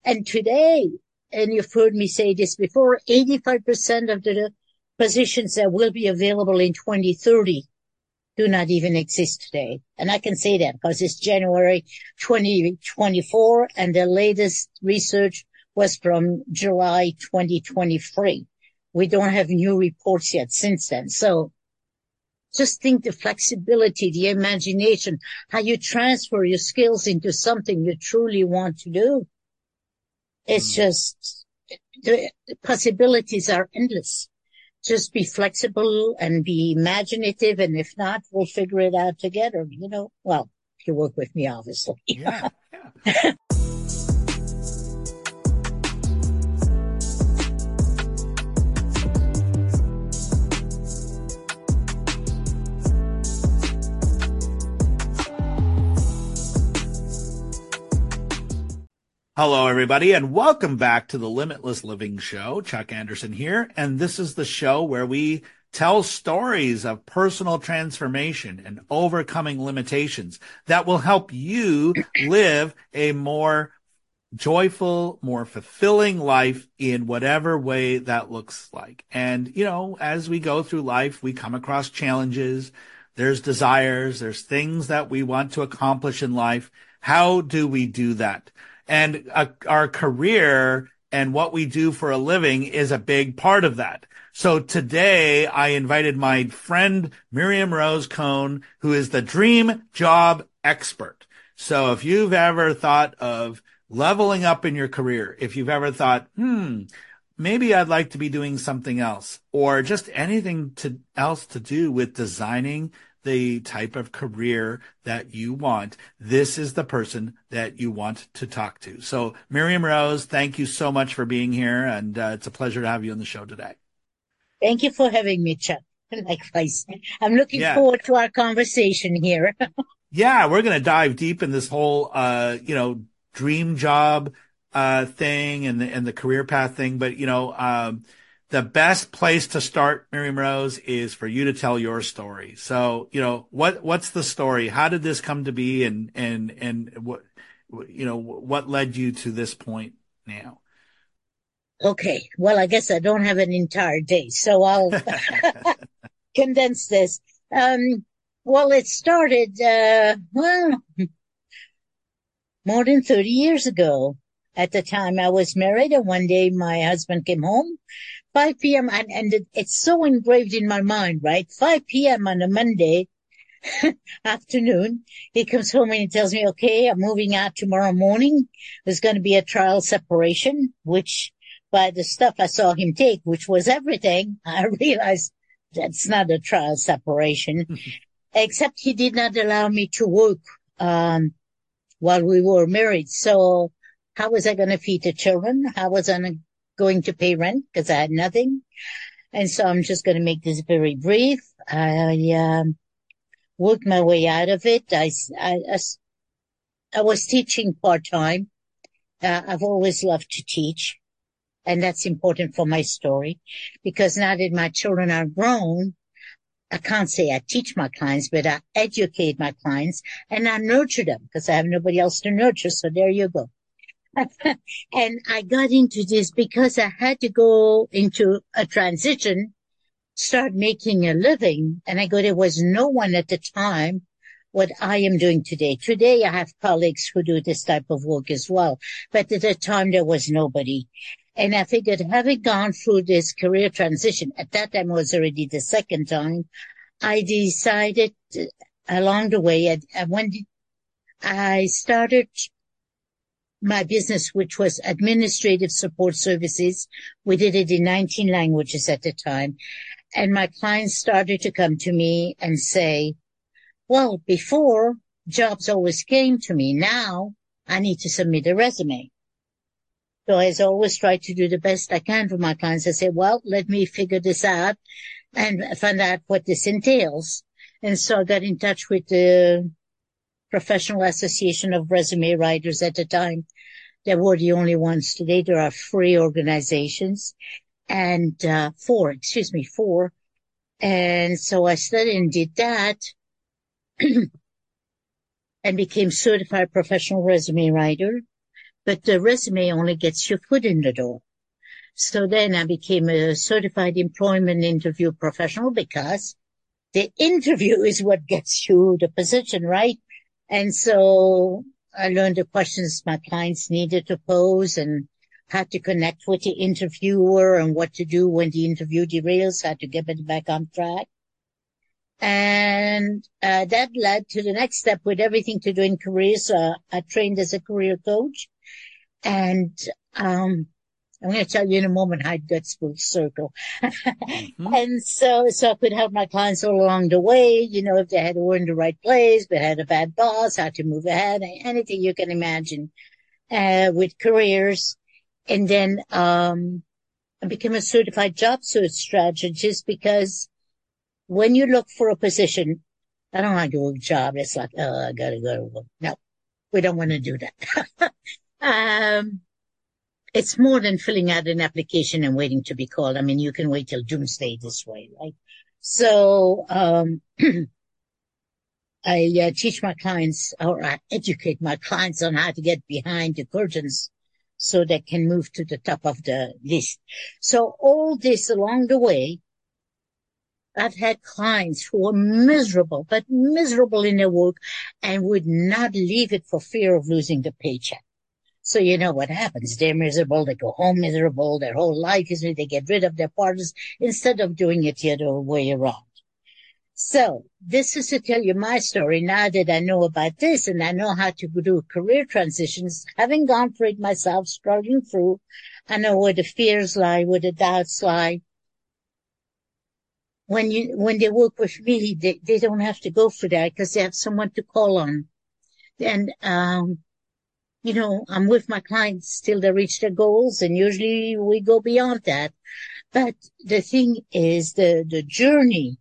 And today, and you've heard me say this before, 85% of the positions that will be available in 2030 do not even exist today. And I can say that because it's January 2024 and the latest research was from July 2023. We don't have new reports yet since then. So just think the flexibility, the imagination, how you transfer your skills into something you truly want to do. It's just, the possibilities are endless. Just be flexible and be imaginative. And if not, we'll figure it out together, Well, if you work with me, obviously. Yeah. Hello, everybody, and welcome back to the Limitless Living Show. Chuck Anderson here, and this is the show where we tell stories of personal transformation and overcoming limitations that will help you live a more joyful, more fulfilling life in whatever way that looks like. And, as we go through life, we come across challenges. There's desires. There's things that we want to accomplish in life. How do we do that? And our career and what we do for a living is a big part of that. So today I invited my friend Miriam Rose Cohn, who is the dream job expert. So if you've ever thought of leveling up in your career, if you've ever thought, maybe I'd like to be doing something else, or just anything else to do with designing the type of career that you want, this is the person that you want to talk to. So Miriam Rose, thank you so much for being here. And it's a pleasure to have you on the show today. Thank you for having me, Chuck. Likewise. I'm looking forward to our conversation here. Yeah, we're going to dive deep in this whole, dream job thing and the career path thing. But, the best place to start, Miriam Rose, is for you to tell your story. So, what's the story? How did this come to be, and what led you to this point now? Okay. Well, I guess I don't have an entire day, so I'll condense this. Well, it started, more than 30 years ago. At the time I was married, and one day my husband came home, 5 p.m. and it's so engraved in my mind, right? 5 p.m. on a Monday afternoon, he comes home and he tells me, okay, I'm moving out tomorrow morning. There's going to be a trial separation, which by the stuff I saw him take, which was everything, I realized that's not a trial separation, except he did not allow me to work, while we were married. So how was I going to feed the children? How was I going to pay rent? Because I had nothing. And so I'm just going to make this very brief. I worked my way out of it. I was teaching part-time. I've always loved to teach. And that's important for my story, because now that my children are grown, I can't say I teach my clients, but I educate my clients and I nurture them because I have nobody else to nurture. So there you go. And I got into this because I had to go into a transition, start making a living. And there was no one at the time what I am doing today. Today I have colleagues who do this type of work as well. But at the time there was nobody. And I figured, having gone through this career transition, at that time it was already the second time, I decided along the way, when I started my business, which was administrative support services. We did it in 19 languages at the time. And my clients started to come to me and say, well, before, jobs always came to me. Now I need to submit a resume. So I always try to do the best I can for my clients. I say, well, let me figure this out and find out what this entails. And so I got in touch with the Professional Association of Resume Writers at the time. They were the only ones. Today there are 3 organizations and 4. And so I studied and did that and became certified professional resume writer. but the resume only gets your foot in the door. So then I became a certified employment interview professional because the interview is what gets you the position, right? And so I learned the questions my clients needed to pose and how to connect with the interviewer and what to do when the interview derails, how to get it back on track. And that led to the next step with everything to do in careers. I trained as a career coach. And I'm going to tell you in a moment how it gets full circle. And so I could help my clients all along the way, if they had to in the right place, but had a bad boss, how to move ahead, anything you can imagine with careers. And then I became a certified job search strategist because when you look for a position, I don't want to do a job. It's like, oh, I got to go to work. No, we don't want to do that. It's more than filling out an application and waiting to be called. I mean, you can wait till doomsday this way, right? So, I teach my clients, or I educate my clients on how to get behind the curtains so they can move to the top of the list. So all this along the way, I've had clients who were miserable, but miserable in their work and would not leave it for fear of losing the paycheck. So you know what happens. They're miserable. They go home miserable. Their whole life is they get rid of their partners instead of doing it the other way around. So this is to tell you my story now that I know about this and I know how to do career transitions, having gone through it myself, struggling through. I know where the fears lie, where the doubts lie. When they work with me, they don't have to go for that because they have someone to call on. And, I'm with my clients till they reach their goals, and usually we go beyond that. But the thing is, the journey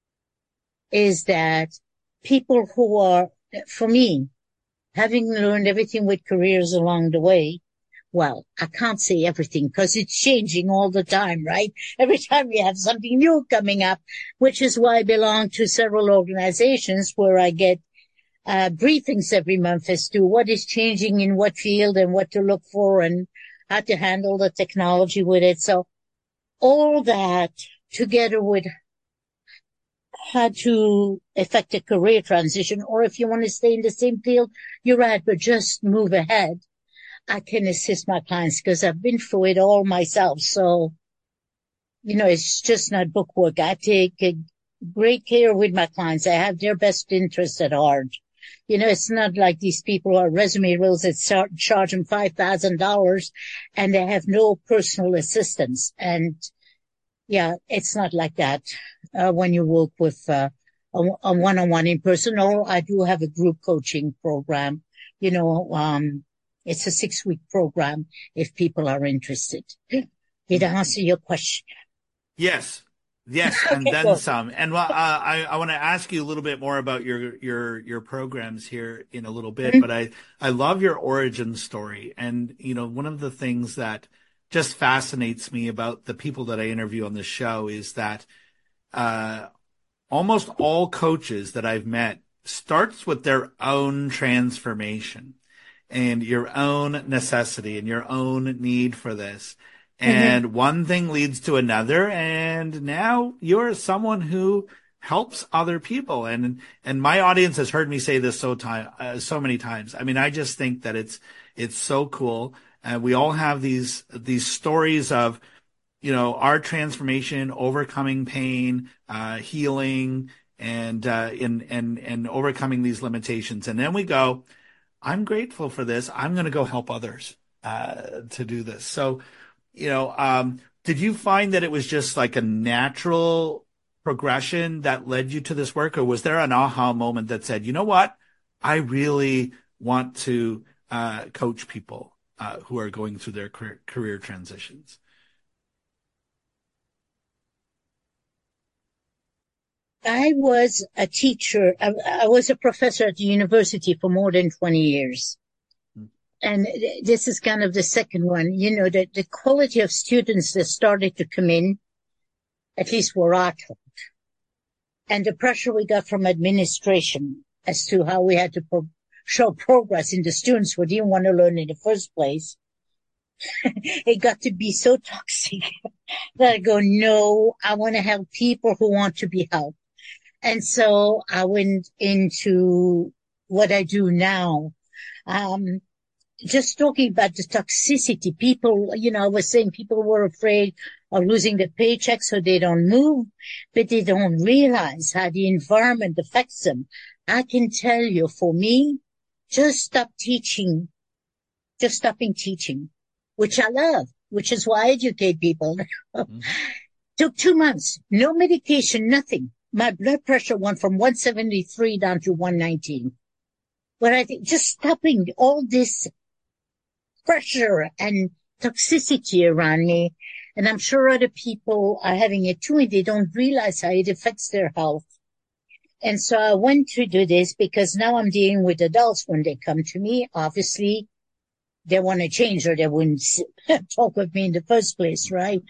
is that people who are, for me, having learned everything with careers along the way, well, I can't say everything because it's changing all the time, right? Every time you have something new coming up, which is why I belong to several organizations where I get briefings every month as to what is changing in what field and what to look for and how to handle the technology with it. So all that together with how to effect a career transition, or if you want to stay in the same field, you're right, but just move ahead. I can assist my clients because I've been through it all myself. So, it's just not book work. I take great care with my clients. I have their best interests at heart. It's not like these people are resume rules that charge them $5,000 and they have no personal assistance. And yeah, it's not like that when you work with a one-on-one in person. Or I do have a group coaching program. It's a 6-week program if people are interested. Did I answer your question? Yes. Yes, and Okay, then good. some. And I want to ask you a little bit more about your programs here in a little bit, but I love your origin story. And one of the things that just fascinates me about the people that I interview on this show is that almost all coaches that I've met starts with their own transformation and your own necessity and your own need for this. And one thing leads to another, and now you're someone who helps other people. And my audience has heard me say this so many times. I mean, I just think that it's so cool. We all have these stories of, our transformation, overcoming pain, healing, and overcoming these limitations. And then we go, I'm grateful for this. I'm going to go help others to do this. So, did you find that it was just like a natural progression that led you to this work, or was there an aha moment that said, you know what, I really want to coach people who are going through their career transitions? I was a teacher. I was a professor at the university for more than 20 years. And this is kind of the second one, the quality of students that started to come in, at least were I told, and the pressure we got from administration as to how we had to show progress in the students who didn't want to learn in the first place. It got to be so toxic that I go, no, I want to help people who want to be helped. And so I went into what I do now. Just talking about the toxicity, people, I was saying people were afraid of losing the paycheck so they don't move, but they don't realize how the environment affects them. I can tell you, for me, just stopping teaching, which I love, which is why I educate people. Mm-hmm. Took 2 months, no medication, nothing. My blood pressure went from 173 down to 119. But I think just stopping all this pressure and toxicity around me, and I'm sure other people are having it too, and they don't realize how it affects their health. And so I went to do this because now I'm dealing with adults when they come to me. Obviously, they want to change or they wouldn't talk with me in the first place, right?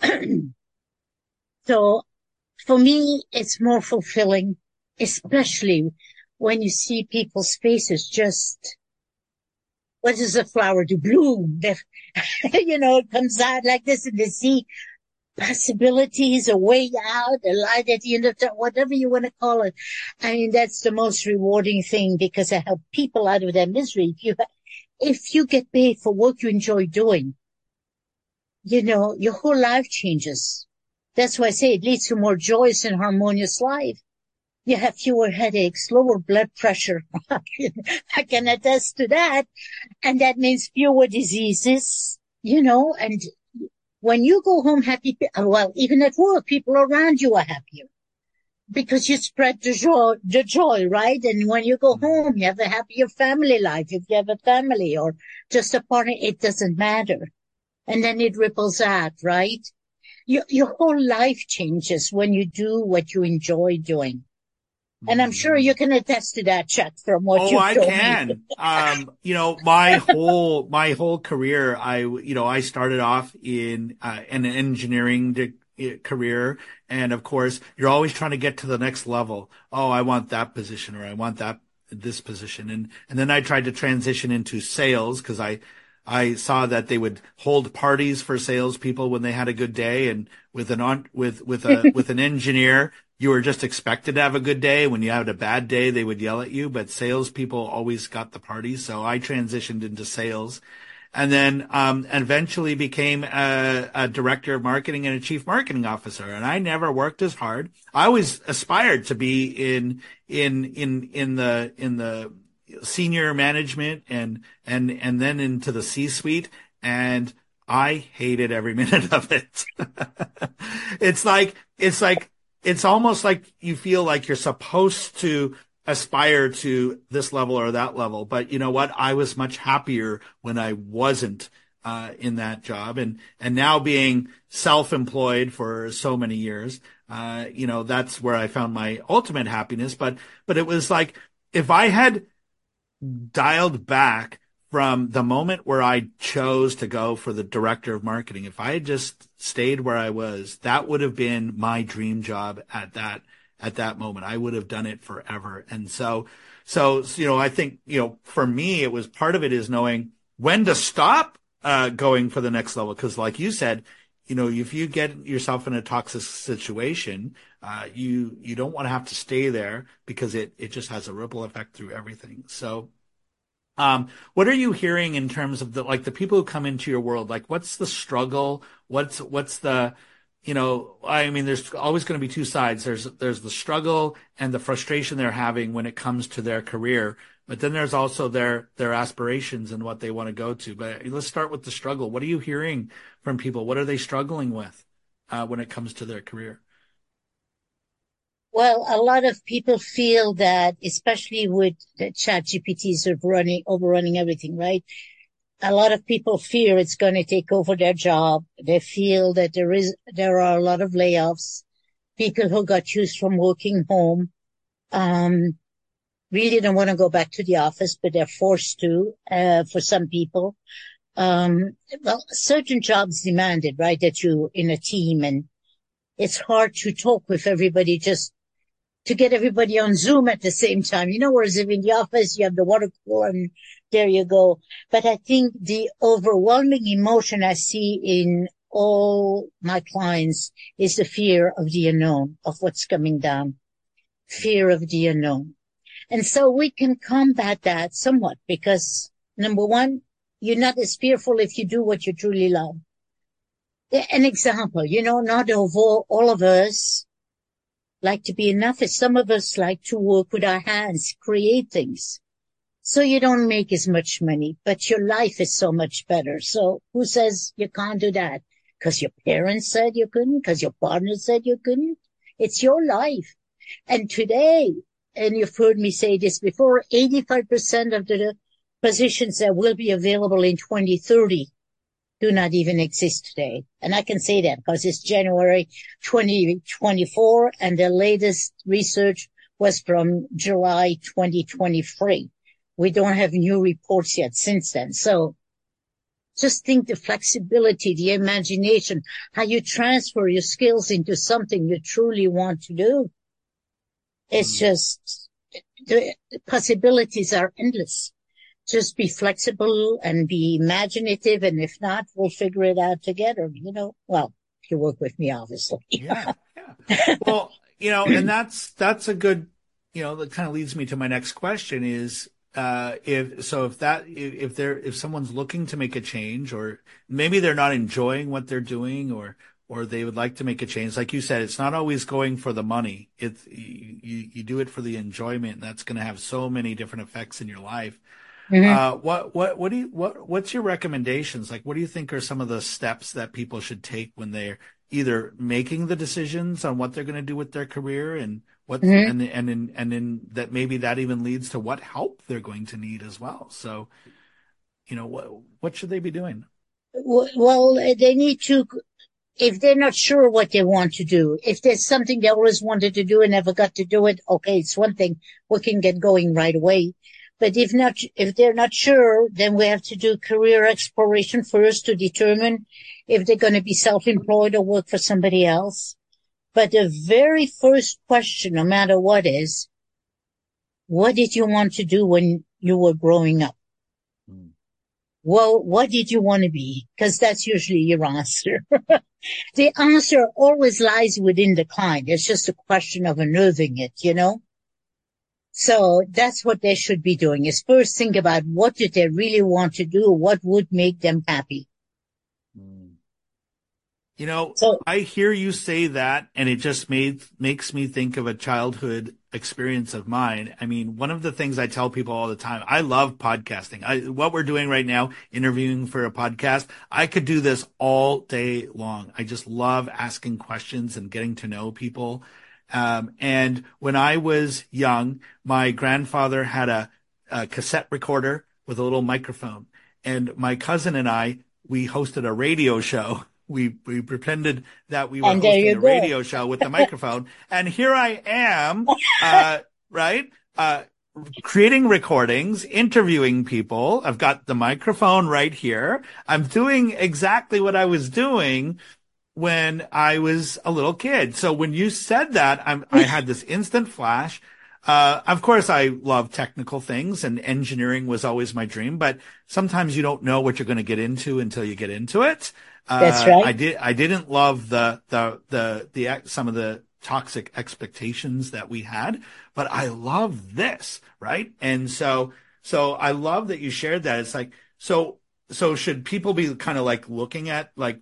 So for me, it's more fulfilling, especially when you see people's faces just, what does a flower do? Bloom. It comes out like this and they see possibilities, a way out, a light at the end of the, whatever you want to call it. I mean, that's the most rewarding thing because I help people out of their misery. If you get paid for work you enjoy doing, your whole life changes. That's why I say it leads to more joyous and harmonious life. You have fewer headaches, lower blood pressure. I can attest to that. And that means fewer diseases, and when you go home happy, well, even at work, people around you are happier because you spread the joy, right? And when you go home, you have a happier family life. If you have a family or just a partner, it doesn't matter. And then it ripples out, right? Your whole life changes when you do what you enjoy doing. And I'm sure you can attest to that, Chuck, from what you've told me. I can. My whole career, I started off in an engineering career. And of course, you're always trying to get to the next level. Oh, I want that position or I want this position. And then I tried to transition into sales because I saw that they would hold parties for salespeople when they had a good day, and with an engineer, you were just expected to have a good day. When you had a bad day, they would yell at you. But salespeople always got the parties, so I transitioned into sales, and then eventually became a director of marketing and a chief marketing officer. And I never worked as hard. I always aspired to be in the senior management and then into the C-suite, and I hated every minute of it. It's almost like you feel like you're supposed to aspire to this level or that level. But you know what? I was much happier when I wasn't in that job. And now being self-employed for so many years, that's where I found my ultimate happiness. But it was like, if I had dialed back from the moment where I chose to go for the director of marketing, if I had just stayed where I was, that would have been my dream job at that moment. I would have done it forever. And so, I think, for me, it was part of it is knowing when to stop, going for the next level. Cause like you said, if you get yourself in a toxic situation, you don't want to have to stay there because it just has a ripple effect through everything. So, what are you hearing in terms of the people who come into your world? Like, what's the struggle? What's the, there's always going to be two sides. There's the struggle and the frustration they're having when it comes to their career. But then there's also their aspirations and what they want to go to. But let's start with the struggle. What are you hearing from people? What are they struggling with, when it comes to their career? Well, a lot of people feel that, especially with the ChatGPTs overrunning everything, right? A lot of people fear it's going to take over their job. They feel that there are a lot of layoffs. People who got used from working home, really don't want to go back to the office, but they're forced to, for some people. Certain jobs demanded, right, that you in a team, and it's hard to talk with everybody just to get everybody on Zoom at the same time. Whereas if in the office you have the water cooler and there you go. But I think the overwhelming emotion I see in all my clients is the fear of the unknown, of what's coming down. Fear of the unknown. And so we can combat that somewhat because, number one, you're not as fearful if you do what you truly love. An example, not all of us like to be enough. Some of us like to work with our hands, create things. So you don't make as much money, but your life is so much better. So who says you can't do that? Because your parents said you couldn't, because your partner said you couldn't. It's your life. And today, and you've heard me say this before, 85% of the positions that will be available in 2030 do not even exist today. And I can say that because it's January 2024 and the latest research was from July 2023. We don't have new reports yet since then. So just think the flexibility, the imagination, how you transfer your skills into something you truly want to do. It's just, the possibilities are endless. Just be flexible and be imaginative. And if not, we'll figure it out together, Well, if you work with me, obviously. Yeah. Well, and that's a good, that kind of leads me to my next question is, if someone's looking to make a change, or maybe they're not enjoying what they're doing, or they would like to make a change, like you said, it's not always going for the money. It's you do it for the enjoyment, and that's going to have so many different effects in your life. Mm-hmm. What's your recommendations? Like, what do you think are some of the steps that people should take when they're either making the decisions on what they're going to do with their career, and Mm-hmm. and in that maybe that even leads to what help they're going to need as well. So, what should they be doing? Well, they need to, if they're not sure what they want to do, if there's something they always wanted to do and never got to do it, okay, it's one thing. We can get going right away. But if they're not sure, then we have to do career exploration first to determine if they're going to be self-employed or work for somebody else. But the very first question, no matter what, is, what did you want to do when you were growing up? Hmm. Well, what did you want to be? Because that's usually your answer. The answer always lies within the client. It's just a question of unearthing it. So that's what they should be doing, is first think about what do they really want to do? What would make them happy? So, I hear you say that, and it just makes me think of a childhood experience of mine. I mean, one of the things I tell people all the time, I love podcasting. What we're doing right now, interviewing for a podcast, I could do this all day long. I just love asking questions and getting to know people. And when I was young, my grandfather had a cassette recorder with a little microphone, and my cousin and we hosted a radio show. We pretended that we were and there hosting you a go. radio show with the microphone. And here I am, right? Creating recordings, interviewing people. I've got the microphone right here. I'm doing exactly what I was doing when I was a little kid. So when you said that, I had this instant flash. Of course, I love technical things, and engineering was always my dream, but sometimes you don't know what you're going to get into until you get into it. That's right. I didn't love some of the toxic expectations that we had, but I love this, right? And so I love that you shared that. It's like, so should people be kind of like looking at, like,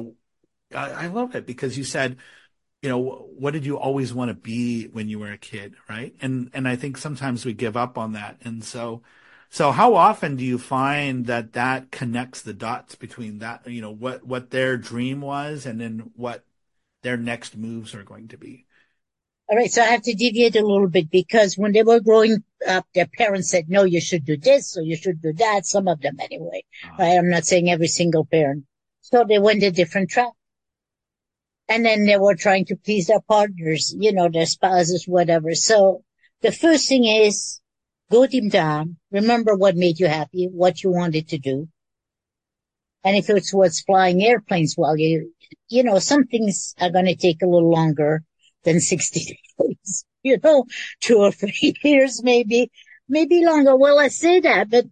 I love it because you said, what did you always want to be when you were a kid, right? And I think sometimes we give up on that. And so how often do you find that connects the dots between that, what their dream was and then what their next moves are going to be? All right. So I have to deviate a little bit because when they were growing up, their parents said, no, you should do this or you should do that. Some of them anyway, right? I'm not saying every single parent. So they went a different track. And then they were trying to please their partners, their spouses, whatever. So the first thing is go deep down. Remember what made you happy, what you wanted to do. And if it was flying airplanes while some things are going to take a little longer than 60 days. 2 or 3 years, maybe longer. Well, I say that, but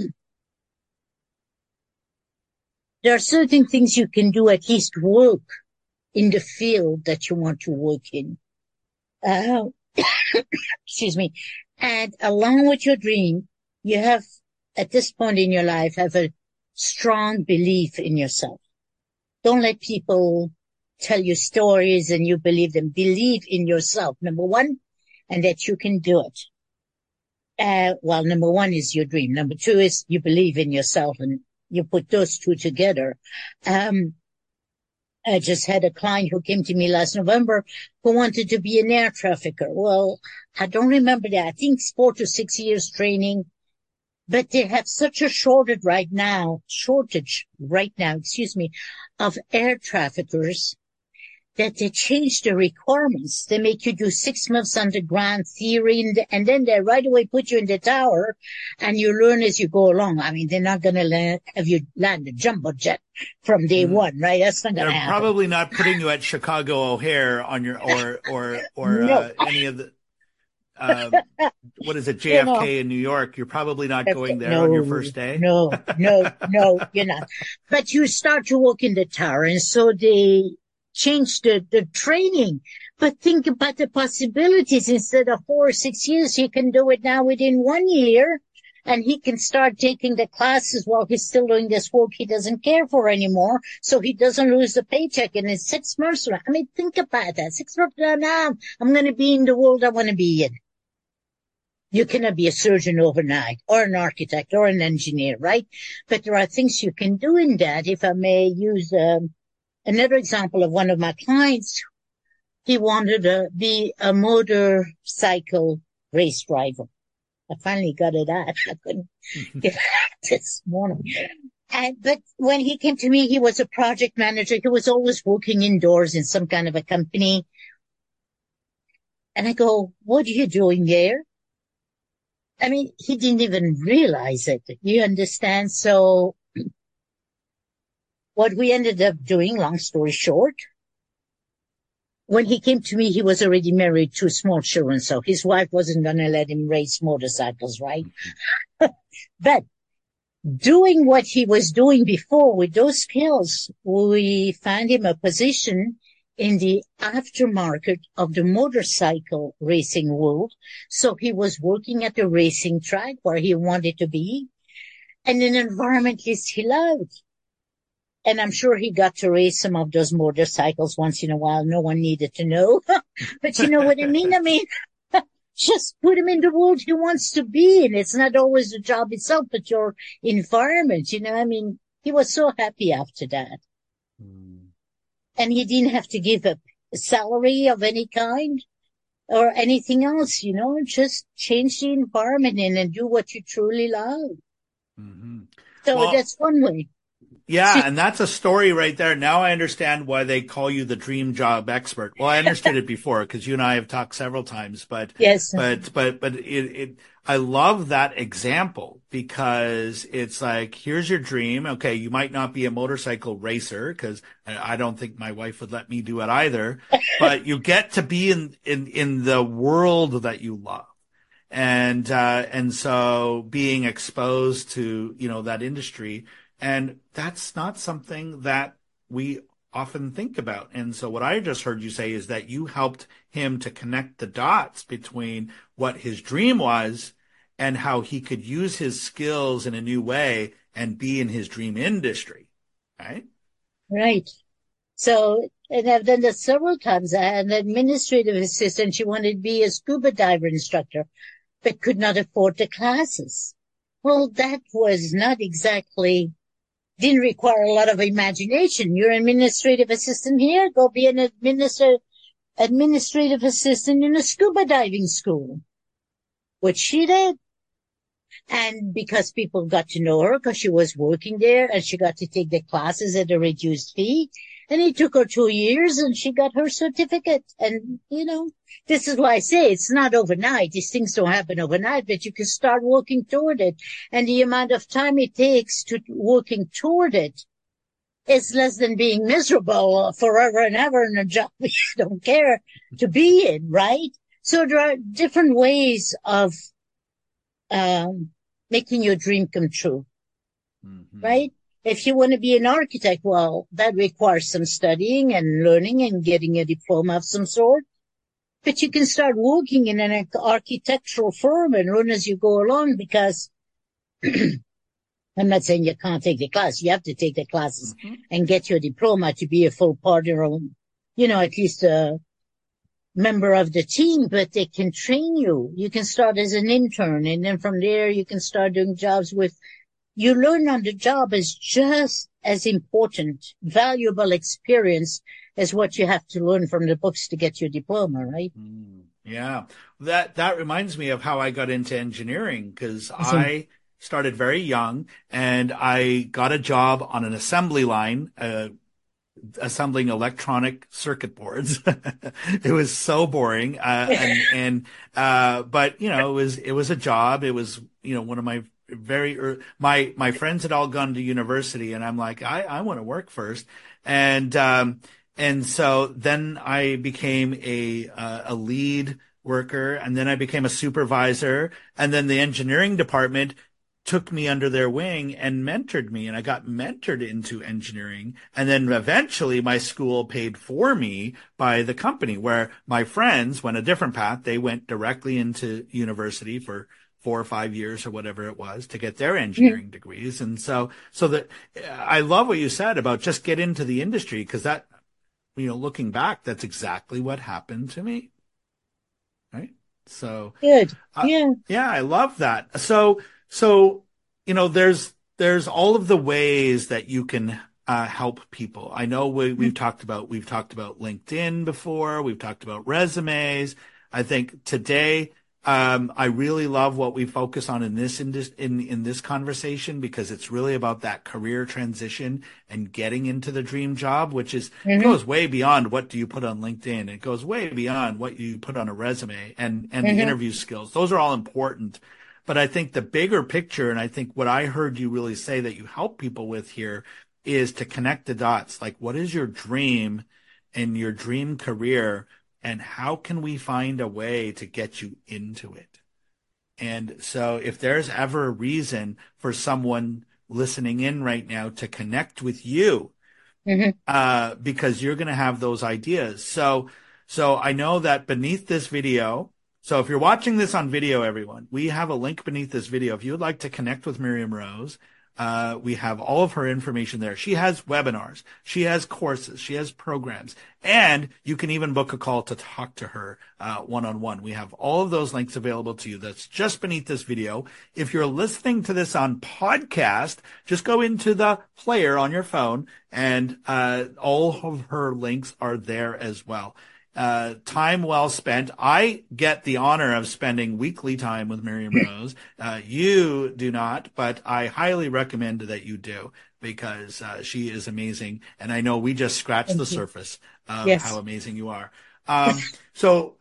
there are certain things you can do, at least work in the field that you want to work in. Uh, excuse me. And along with your dream, you have, at this point in your life, have a strong belief in yourself. Don't let people tell you stories and you believe them. Believe in yourself, number one, and that you can do it. Well, number one is your dream. Number two is you believe in yourself, and you put those two together. I just had a client who came to me last November who wanted to be an air trafficker. Well, I don't remember that. I think it's 4 to 6 years training, but they have such a shortage right now, of air traffickers that they change the requirements. They make you do 6 months underground theory, and then they right away put you in the tower, and you learn as you go along. I mean, they're not going to have you land a jumbo jet from day one, right? That's not going to happen. They're probably not putting you at Chicago O'Hare on your or No. any of the what is it, JFK in New York. You're probably not going there on your first day. No, you're not. But you start to work in the tower, and so they change the training. But think about the possibilities. Instead of 4 or 6 years, he can do it now within 1 year, and he can start taking the classes while he's still doing this work he doesn't care for anymore, so he doesn't lose the paycheck. And in 6 months, I mean, think about that. 6 months from now, I'm going to be in the world I want to be in. You cannot be a surgeon overnight, or an architect, or an engineer, right? But there are things you can do in that. If I may use another example of one of my clients, he wanted to be a motorcycle race driver. I finally got it out. I couldn't get it out this morning. But when he came to me, he was a project manager. He was always working indoors in some kind of a company. And I go, what are you doing there? I mean, he didn't even realize it. You understand? So what we ended up doing, long story short, when he came to me, he was already married to small children, so his wife wasn't going to let him race motorcycles, right? But doing what he was doing before with those skills, we found him a position in the aftermarket of the motorcycle racing world. So he was working at the racing track where he wanted to be, and an environmentalist he loved. And I'm sure he got to race some of those motorcycles once in a while. No one needed to know. But you know what I mean? I mean, just put him in the world he wants to be in. It's not always the job itself, but your environment. I mean, he was so happy after that. And he didn't have to give up a salary of any kind or anything else, just change the environment and do what you truly love. Mm-hmm. So that's one way. Yeah, and that's a story right there. Now I understand why they call you the dream job expert. Well, I understood it before because you and I have talked several times, but yes, I love that example because it's like, here's your dream. Okay, you might not be a motorcycle racer because I don't think my wife would let me do it either, but you get to be in the world that you love. And so being exposed to, that industry. And that's not something that we often think about. And so what I just heard you say is that you helped him to connect the dots between what his dream was and how he could use his skills in a new way and be in his dream industry, right? Right. So, and I've done that several times. I had an administrative assistant. She wanted to be a scuba diver instructor, but could not afford the classes. Well, that was not exactly... didn't require a lot of imagination. You're an administrative assistant here, go be an administrative assistant in a scuba diving school, which she did. And because people got to know her because she was working there and she got to take the classes at a reduced fee, and it took her 2 years and she got her certificate. And, this is why I say it's not overnight. These things don't happen overnight, but you can start working toward it. And the amount of time it takes to working toward it is less than being miserable forever and ever in a job you don't care to be in, right? So there are different ways of making your dream come true, right? If you want to be an architect, well, that requires some studying and learning and getting a diploma of some sort. But you can start working in an architectural firm and learn as you go along, because I'm not saying you can't take the class. You have to take the classes and get your diploma to be a full partner, or, at least a member of the team, but they can train you. You can start as an intern, and then from there you can start doing jobs with, you learn on the job is just as important, valuable experience as what you have to learn from the books to get your diploma, right? Yeah. That reminds me of how I got into engineering, because I started very young and I got a job on an assembly line, assembling electronic circuit boards. It was so boring. But it was a job. It was, one of my my friends had all gone to university, and I'm like, I want to work first. And so then I became a lead worker, and then I became a supervisor, and then the engineering department took me under their wing and mentored me, and I got mentored into engineering. And then eventually my school paid for me by the company, where my friends went a different path. They went directly into university for 4 or 5 years or whatever it was to get their engineering degrees. And so that I love what you said about just get into the industry, because that, looking back, that's exactly what happened to me. Right. So good. Yeah. Yeah, I love that. So, there's all of the ways that you can help people. I know we've talked about LinkedIn before. We've talked about resumes. I think today, I really love what we focus on in this conversation, because it's really about that career transition and getting into the dream job, which is goes way beyond what do you put on LinkedIn. It goes way beyond what you put on a resume and the interview skills. Those are all important. But I think the bigger picture, and I think what I heard you really say that you help people with here, is to connect the dots. Like, what is your dream and your dream career, and how can we find a way to get you into it? And so if there's ever a reason for someone listening in right now to connect with you, because you're going to have those ideas. So I know that beneath this video, so if you're watching this on video, everyone, we have a link beneath this video. If you would like to connect with Miriam Rose, we have all of her information there. She has webinars, she has courses, she has programs, and you can even book a call to talk to her one-on-one. We have all of those links available to you. That's just beneath this video. If you're listening to this on podcast, just go into the player on your phone, and all of her links are there as well. Time well spent. I get the honor of spending weekly time with Miriam Rose. You do not, but I highly recommend that you do, because she is amazing. And I know we just scratched the surface of how amazing you are. So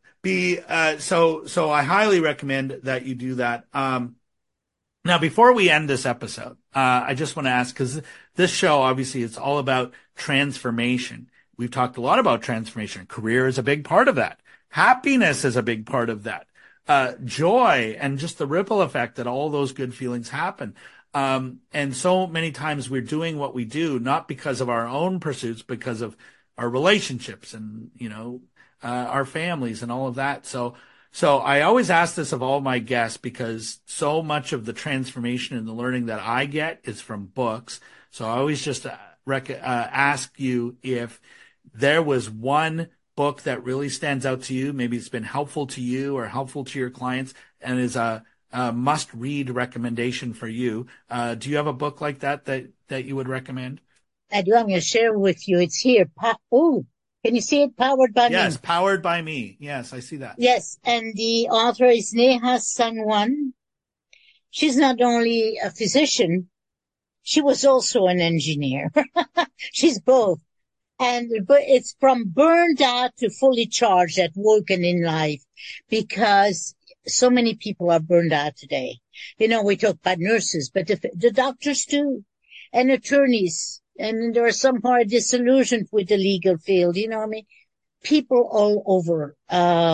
I highly recommend that you do that. Now, before we end this episode, I just want to ask, because this show, obviously, it's all about transformation. We've talked a lot about transformation. Career is a big part of that. Happiness is a big part of that. Joy, and just the ripple effect that all those good feelings happen. And so many times we're doing what we do, not because of our own pursuits, because of our relationships and, our families and all of that. So I always ask this of all my guests, because so much of the transformation and the learning that I get is from books. So I always just ask you if there was one book that really stands out to you, maybe it's been helpful to you or helpful to your clients, and is a must-read recommendation for you. Do you have a book like that you would recommend? I do. I'm going to share with you. It's here. Can you see it? Powered by Me. Yes, Powered by Me. Yes, I see that. Yes, and the author is Neha Sangwan. She's not only a physician, she was also an engineer. She's both. But it's from burned out to fully charged at work and in life, because so many people are burned out today. We talk about nurses, but the doctors too, and attorneys. And there are some who are disillusioned with the legal field. People all over.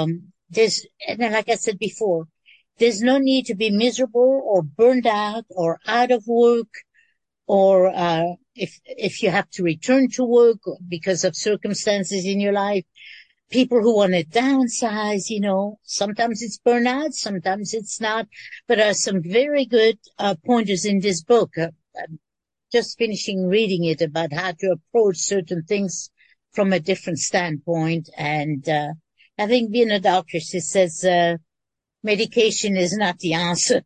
and then, like I said before, there's no need to be miserable or burned out or out of work, or if you have to return to work because of circumstances in your life. People who want to downsize, sometimes it's burnout, sometimes it's not. But there are some very good pointers in this book. I'm just finishing reading it about how to approach certain things from a different standpoint. And I think being a doctor, she says, medication is not the answer.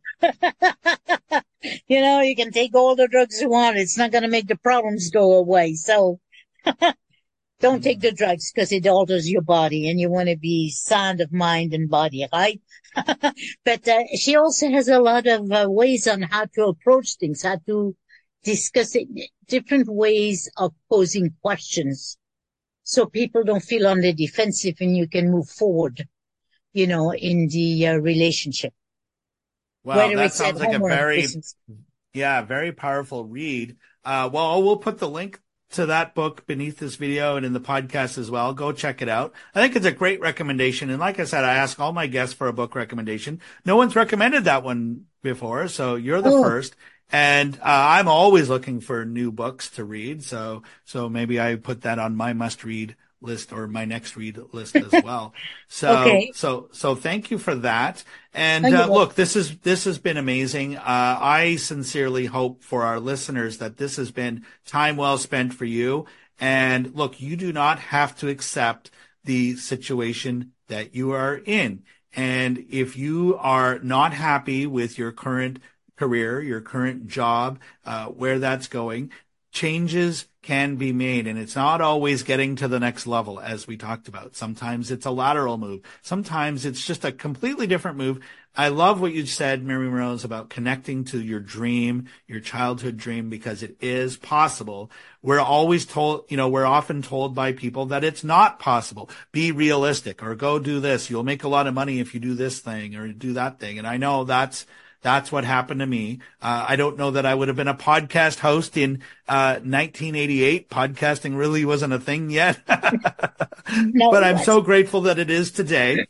You can take all the drugs you want. It's not going to make the problems go away. So don't take the drugs because it alters your body and you want to be sound of mind and body, right? But she also has a lot of ways on how to approach things, how to discuss it, different ways of posing questions so people don't feel on the defensive and you can move forward, in the relationship. Wow, Whether that it's at sounds like a home or in very, business. yeah, very powerful read. Well, we'll put the link to that book beneath this video and in the podcast as well. Go check it out. I think it's a great recommendation. And like I said, I ask all my guests for a book recommendation. No one's recommended that one before, so you're the Oh, first. And I'm always looking for new books to read. So maybe I put that on my must read list or my next read list as well. So okay. thank you for that. Oh, And you're welcome. look, this has been amazing. I sincerely hope for our listeners that this has been time well spent for you. And look, you do not have to accept the situation that you are in. And if you are not happy with your current career, your current job, where that's going, changes can be made. And it's not always getting to the next level, as we talked about. Sometimes it's a lateral move. Sometimes it's just a completely different move. I love what you said, Miriam Rose, about connecting to your dream, your childhood dream, because it is possible. We're always told, we're often told by people that it's not possible. Be realistic, or go do this. You'll make a lot of money if you do this thing or do that thing. And I know that's what happened to me. I don't know that I would have been a podcast host in 1988. Podcasting really wasn't a thing yet, No, but I'm so grateful that it is today.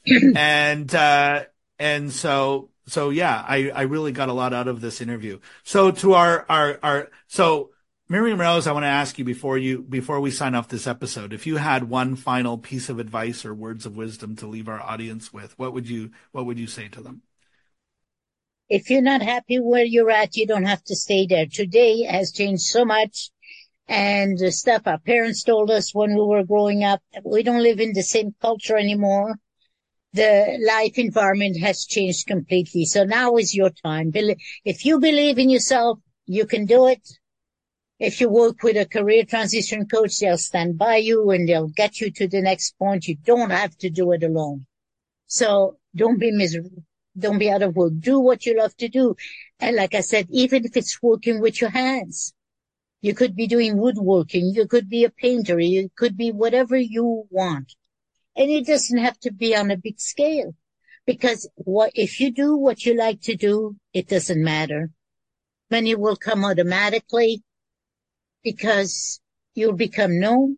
And so yeah, I really got a lot out of this interview. So to so Miriam Rose, I want to ask you before we sign off this episode, if you had one final piece of advice or words of wisdom to leave our audience with, what would you say to them? if you're not happy where you're at, you don't have to stay there. Today has changed so much. And the stuff our parents told us when we were growing up, we don't live in the same culture anymore. The life environment has changed completely. So now is your time. If you believe in yourself, you can do it. If you work with a career transition coach, they'll stand by you and they'll get you to the next point. You don't have to do it alone. So don't be miserable. Don't be out of work. Do what you love to do. And like I said, even if it's working with your hands, you could be doing woodworking. You could be a painter. You could be whatever you want. And it doesn't have to be on a big scale, because if you do what you like to do, it doesn't matter. Money will come automatically because you'll become known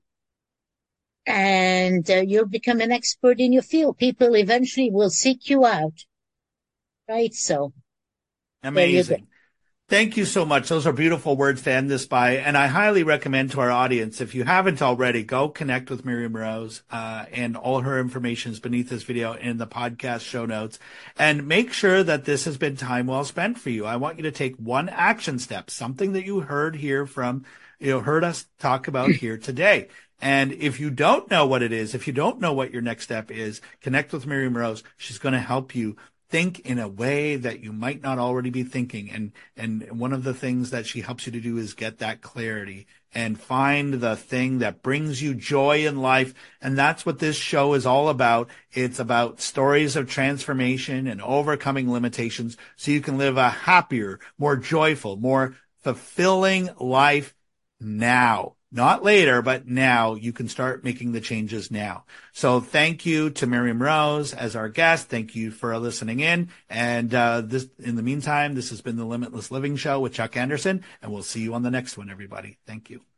and you'll become an expert in your field. People eventually will seek you out. Right? So there you go. Amazing. Thank you so much. Those are beautiful words to end this by. And I highly recommend to our audience, if you haven't already, go connect with Miriam Rose, and all her information is beneath this video in the podcast show notes. And make sure that this has been time well spent for you. I want you to take one action step, something that you heard here heard us talk about here today. And if you don't know what it is, if you don't know what your next step is, connect with Miriam Rose. She's going to help you think in a way that you might not already be thinking. And one of the things that she helps you to do is get that clarity and find the thing that brings you joy in life. And that's what this show is all about. It's about stories of transformation and overcoming limitations so you can live a happier, more joyful, more fulfilling life now. Not later, but now. You can start making the changes now. So thank you to Miriam Rose as our guest. Thank you for listening in. And in the meantime, this has been the Limitless Living Show with Chuck Anderson, and we'll see you on the next one, everybody. Thank you.